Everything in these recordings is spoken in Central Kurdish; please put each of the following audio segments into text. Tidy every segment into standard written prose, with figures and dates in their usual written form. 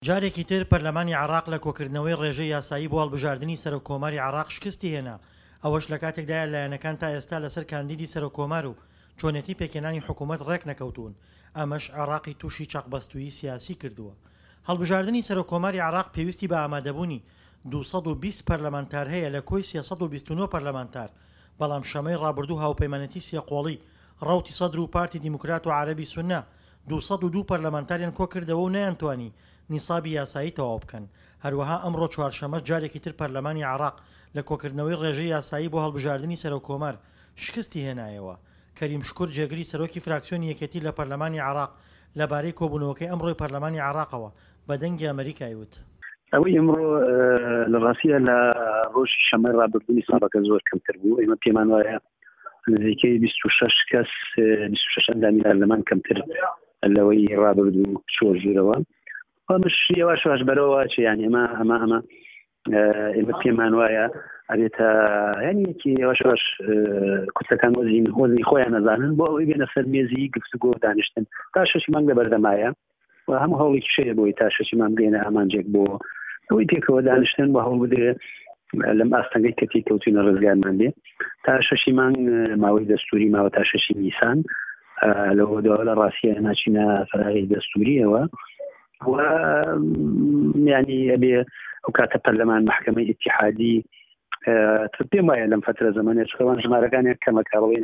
جارێکی تر پەرلەمانی عێراق لە کۆکردنەوەی ڕێژەی یاسایی بۆ هەڵبژاردننی سەرۆکۆماری عێراق شکستی هێنا. ئەوەش لە کاتێکدایە لایەنەکان تا ئێستا لەسەر کاندیدی سەرۆکۆمار و چۆنێتی پێکێنانی حکوومەت ڕێک نەکەوتون. ئەمەش عێراقی تووشی چاقبەستووی سیاسی کردووە. هەڵبژاردننی سەرۆکۆماری عێراق پێویستی بە ئامادەبوونی 220 پەرلەمانتار هەیە لە کۆی 329 پەرلەمانتار، بەڵام شەمەی ڕابردوو هاوپەیمانەتی سێقۆڵی ڕەوتی سەدر و پارتی دیموکرات و عەرەبی سوننا 202 پەرلەمانتاریان کۆ کردەوە و نەیانتوانی نیسابی یاسایی تەواو بکەن. هەروەها ئەمڕۆ چوارشەمە جارێکی تر پەرلەمانی عێراق لە کۆکردنەوەی ڕێژەی یاسایی بۆ هەڵبژاردننی سەرۆکۆمار شکستی هێنایەوە. کەریم شکور جێگری سەرۆکی فراکسیۆنی یەکێتی لە پەرلەمانی عێراق لەبارەی کۆبوونەوەکەی ئەمڕۆی پەرلەمانی عێراقەوە بە دەنگی ئەمریکای وت: ئەوەی ئەمڕۆ لە ڕاستیە لە ڕۆژی شەمەی ڕابردوونی سابەکە زۆر کەمتر بوو. ئێمە پێمان وایە نزیکەی 26 کەس 26 ئەندامی پەرلەمان کەمتر لەوەی ڕابردوو چۆ ژوورەوە. ئەمەش یەواش یەواش بەرەوە یانی ئەمە پێمان وایە ئەبێتە یانیەکی یەواش یەواش کورسەکان وەزنی خۆیان نەزانن بۆ ئەوەی بێنە سەر مێزی گفتوگۆ دانیشتن. تا 6 مانگ لە بەردەمایە و هەموو هەوڵێکی شەیە بۆی تا 6 مانگ بێنە ئامانجێک بۆ ئەوەی پێکەوە دانیشتن بە هەوڵ بدرێ لەم ئاستەنگەی کەتی کەوتوینە ڕزگارمان بێ. تا 6 مانگ ماوەی دەستوری ماوە تا 6 نیسان لەوە لە ڕاستیە ناچینە فەراغی دەستوریەوە و یعنی ئەبێ ئەو کاتە پەرلەمان محکەمەی ئیتیحادی پێم وایە لەم فترە زەمانێ چکەوان ژمارەکانێک کەمەکە بڵێن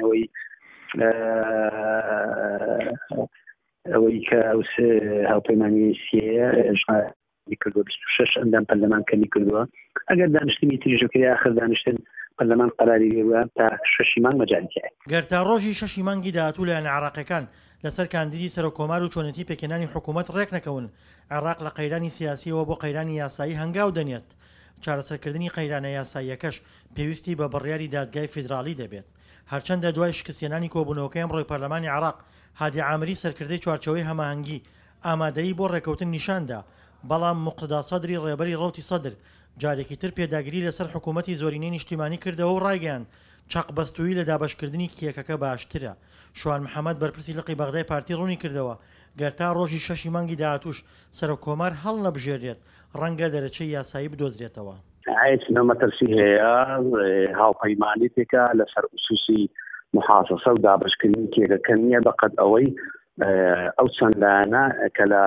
ئەوەی کە هاوپەیمانی سیەیە ژماری کردووە 26 ئەندام پەرلەمان کەمی کردووە. ئەگەر دانیشتنی تریژەکەی آخر دانیشتن پەرلەمان قەراری لێوە تا 6 مانگ مەجالیتیایە. گەر تا ڕۆژی 6 مانگی داهاتوو لایەنە عێراقیەکان لەسەر کاندیدی سەرۆکۆمار و چۆنێتی پێکێنانی حکوومەت ڕێک نەکەون، عێراق لە قەیرانی سیاسیەوە بۆ قەیرانی یاسایی هەنگاو دەنێت. چارەسەرکردنی قەیرانە یاساییەکەش پێویستی بە بڕیاری دادگای فیدراڵی دەبێت. هەرچەندە دوای شکستێنانی کۆبوونەوەکەی ئەمڕۆی پەرلەمانی عێراق هادی عامری سەرکردەی چوارچەوەی هەماهەنگی ئامادەیی بۆ ڕێکەوتن نیشاندا، بەڵام موقتدا سەدری ڕێبەری ڕەوتی سەدر جارێکی تر پێداگیری لەسەر حکوومەتی زۆرینەی نیشتیمانی کردەوە و ڕایگەیاند چاقبەستووی لە دابەشکردنی کیەکەکە باشترە. شوان محەممەد بەرپرسی لقی بەغدای پارتی ڕوونی کردەوە گەر تا ڕۆژی 6 مانگی داهاتووش سەرۆکۆمار هەڵ نەبژێرێت ڕەنگە دەرەچەی یاسایی بدۆزرێتەوە. مەترسی هەیە هاوپەیمانی تێکە لەسەر ئوسوسی محاسەسە و دابشکردنی کێکەکە نییە بەقەد ئەوەی ئەو چەندانە کە لە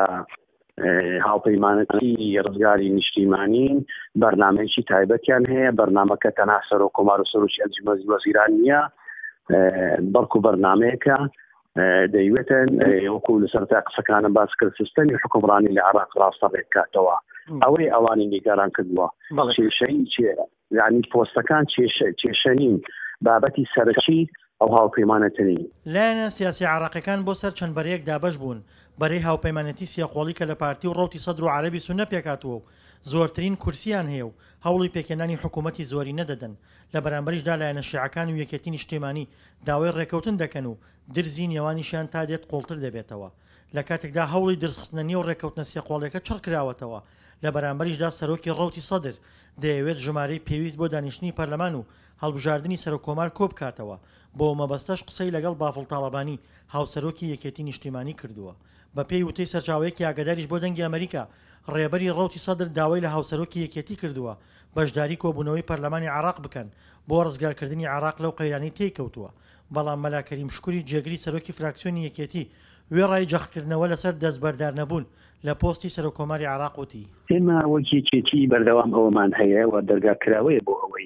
هاوپەیمانەتی ڕزگاری نیشتیمانی بەرنامەیەکی تایبەتیان هەیە. بەرنامەکە تەنها سەرۆکۆمار و سەرۆکی ئەنجومەنی وەزیران نییە، بەڵکو بەرنامەیەکە دەیوێتن وەکو لەسەرتا قسەکانە باس کرد سیستەمی حکومڕانی لە عێراق ڕاستە ڕێککاتەوە. ئەوەی ئەوانی نیگەران کردووە کێشەی یعنی پۆستەکان کێشە نین، بابەتی سەرەکی ئەو هاوپەیمانەتنی. لایەنە سیاسی عێراقیەکان بۆ سەر چەند بەرەیەک دابەش بوون بەرەی هاوپەیمانەتی سێقۆڵی کە لە پارتی و ڕەوتی سەدر و عەرەبی سوننە پێکاتووە و زۆرترین کورسیان هەیە و هەوڵی پێکێنانی حکوومەتی زۆری نەدەدەن. لە بەرامبەریشدا لایەنە شیعەکان و یەکێتی نیشتیمانی داوای ڕێکەوتن دەکەن و درزی نێوانیشیان تا دێت قوڵتر دەبێتەوە. لە کاتێکدا هەوڵی درخستنە نێو ڕێکەوتنە سێقۆڵیەکە چڕ کراوەتەوە. لە بەرامبەریشدا سەرۆکی ڕەوتی سەدر دەیەوێت ژمارەی پێویست بۆ دانیشتنی پەرلەمان و هەڵبژاردننی سەرۆکۆمار کۆ بکاتەوە. بۆ مەبەستەش قسەی لەگەڵ بافڵ تاڵەبانی هاوسەرۆکی یەکێتی نیشتیمانی کردووە. بە پێی وتەی سەرچاوەیەکی ئاگاداریش بۆ دەنگی ئەمریکا، ڕێبەری ڕەوتی سەدر داوای لە هاوسەرۆکی یەکێتی کردووە بەشداری کۆبوونەوەی پەرلەمانی عێراق بکەن بۆ ڕزگارکردنی عێراق لەو قەیرانەی تێکەوتووە. بەڵام مەلا کەریم شکوری جێگری سەرۆکی فراکسیۆنی یەکێتی وێڕای جەختکردنەوە لەسەر دەستبەردار نەبوون لە پۆستی سەرۆکۆماری عێراق وتی: ئێمە وەکیێکی بەردەوام ئەوەمان هەیە و دەرگاکراوەیە بۆ ئەوەی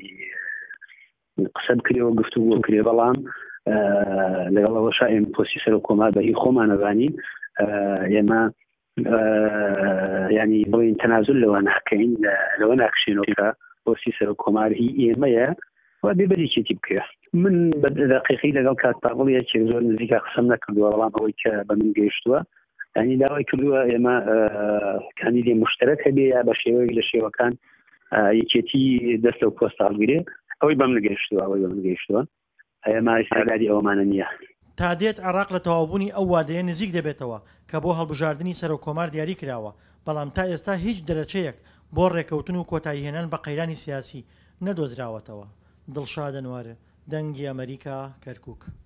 قسە بکرێەوە گفتوگۆ کرێ، بەڵام لەگەڵەوەشا ئێمە پۆستی سەرۆکۆمار بەهی خۆمان نەزانین. ئێمە ینی بڵین تەنازل لەوە ناکەین، لەوە ناکشێنەوە پۆستی سەرۆکۆمار هی ئێمەیە و بێبەرێکێتی بکرێ. من بە دەقیقی لەگەڵ کاتپاڵەیەکی زۆر نزیکە قسەم نەکردووە، بەڵام ئەوەی کە بە من گەیشتووە ینی داوای کردووە ئێمە کاندیدی مشترک هەبێ یا بە شێوەیەک لە شێوەکان یەکێتی دەست لەو پۆستە هەڵگرێ. ئەوەی بەم نگەیشتووە ئێمە ئیساگادی ئەوەمانە نییە. تا دێت عێراق لە تەواوبوونی ئەو وادەیە نزیک دەبێتەوە کە بۆ هەڵبژاردننی سەرۆکۆمار دیاری کراوە، بەڵام تا ئێستا هیچ دەرەچەیەک بۆ ڕێکەوتن و کۆتاییهێنان بە قەیرانی سیاسی نەدۆزراوەتەوە. دڵشاد ئەنوار، دەنگی ئەمریکا، کەرکووک.